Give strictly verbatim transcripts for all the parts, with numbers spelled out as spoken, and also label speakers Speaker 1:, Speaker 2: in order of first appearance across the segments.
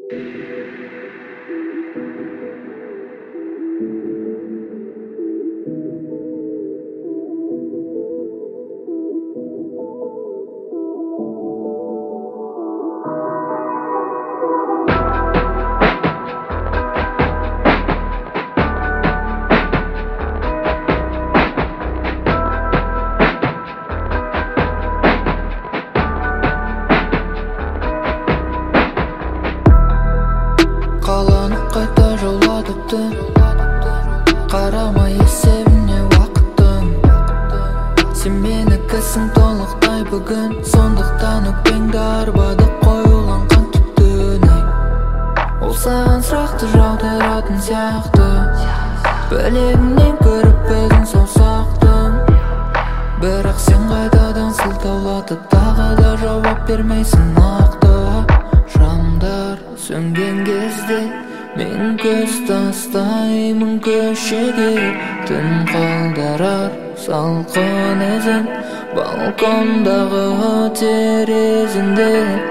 Speaker 1: Қарамай есебіне уақыттың, сен менікісің толықтай бүгін. Сондықтан өкпеңді арбады қоюланған түттің. Ол саған сұрақты жаудыратын сияқты, білегіңнен көріп өзің саусақтың. Бірақ сен қайтадан сылтаулатып тағы да жауап бермейсің нақты. Шамдар сөнген кезде мен көз тастаймын көшеге, түн қалдырар салқын ізін балкондағы терезінде.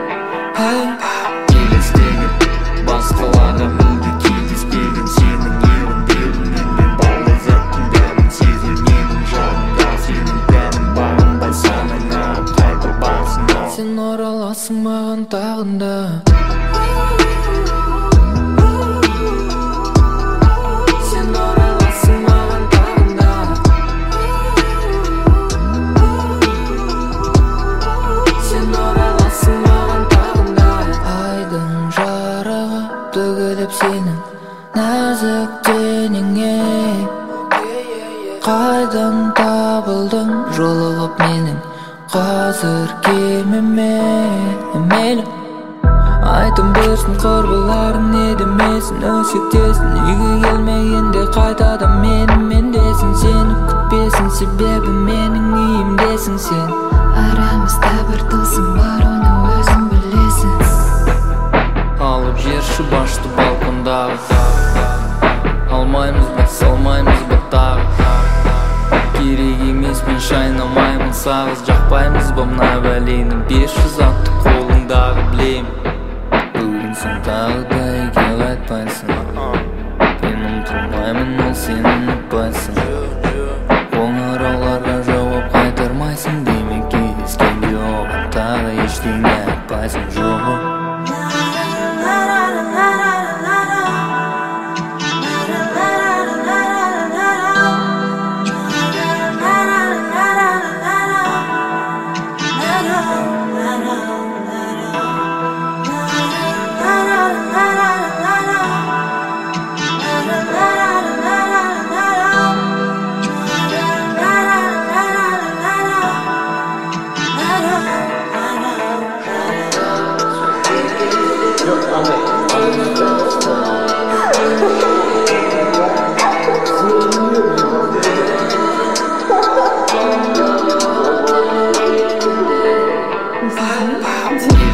Speaker 2: Елестеген басқаларға мүлде кездеспеген сенің еріндеріңнен мен балғызаттың дәмін сезінемін. Жанымда сенің дәмін бағынбай санаңа қайтып барсың.
Speaker 1: Сен ораласың маған тағында. Төгіліп сенің нәзік денеңе, қайдан табылдың жолығып менің қазір кемеме. Мейлі айтын берсін құрбыларың, не демесін өсектесін. Үйге келмегенде қайтадан менің мендесің. Сені күтпесін себебі менің үйімдесің сен.
Speaker 3: Арамызда бір тылсым бар, оны өзің білесің.
Speaker 1: Алып жерші башты балкондағы, алмаймыз ба салмаймыз ба тағы. Керек емес мен шайнамаймын сағыз, жақпаймыз ба мына бәлені. бес жүз атты қолыңдағы білем. Бүгін сен тағы да үйге қайтпайсың, мен ұмытылмаймын ол сен ұмытпайсың. Қоңырауларға жауап қайтармайсың, демек кездескенде оған тағы ештеңе айтпайсың. Жоқ
Speaker 3: Thank you.